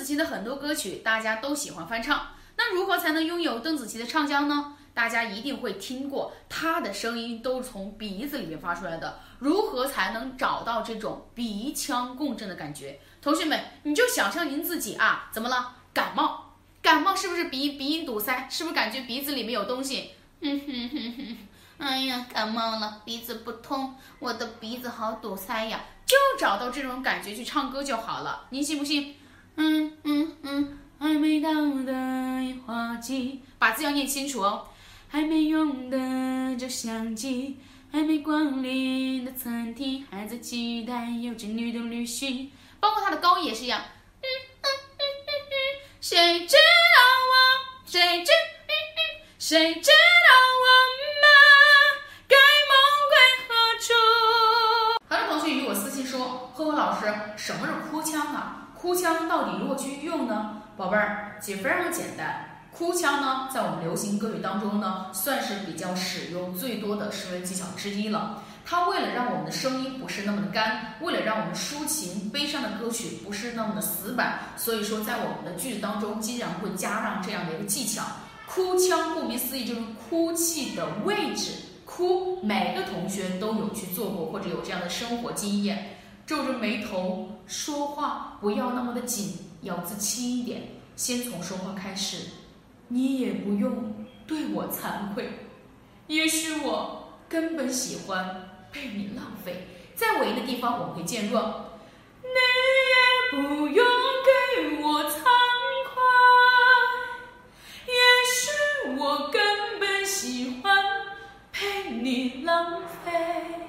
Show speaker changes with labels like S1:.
S1: 棋的很多歌曲大家都喜欢翻唱，那如何才能拥有邓紫棋的唱腔呢？大家一定会听过，她的声音都是从鼻子里面发出来的。如何才能找到这种鼻腔共振的感觉？同学们，你就想象您自己啊，怎么了？感冒是不是鼻音堵塞？是不是感觉鼻子里面有东西？哎呀，感冒了，鼻子不通，我的鼻子好堵塞呀！就找到这种感觉去唱歌就好了，您信不信？还没到的樱花季，把字要念清楚哦。还没用的照相机，还没光临的餐厅，还在期待有情侣的旅行。包括它的高音也是一样。谁知道我？谁知道我们该梦归何处？好多同学与我私信说，贺文老师，什么是哭腔啊？哭腔到底如何去用呢？宝贝儿，其实非常简单。哭腔呢，在我们流行歌曲当中呢，算是比较使用最多的声乐技巧之一了。它为了让我们的声音不是那么的干，为了让我们抒情悲伤的歌曲不是那么的死板，所以说在我们的句子当中，经常会加上这样的一个技巧。哭腔顾名思义就是哭泣的位置，哭，每个同学都有去做过或者有这样的生活经验。皱着眉头说话不要那么的紧，咬字轻一点，先从说话开始。你也不用对我惭愧，也许我根本喜欢被你浪费。在尾音的地方我们可以渐弱，你也不用给我惭愧，也许我根本喜欢被你浪费。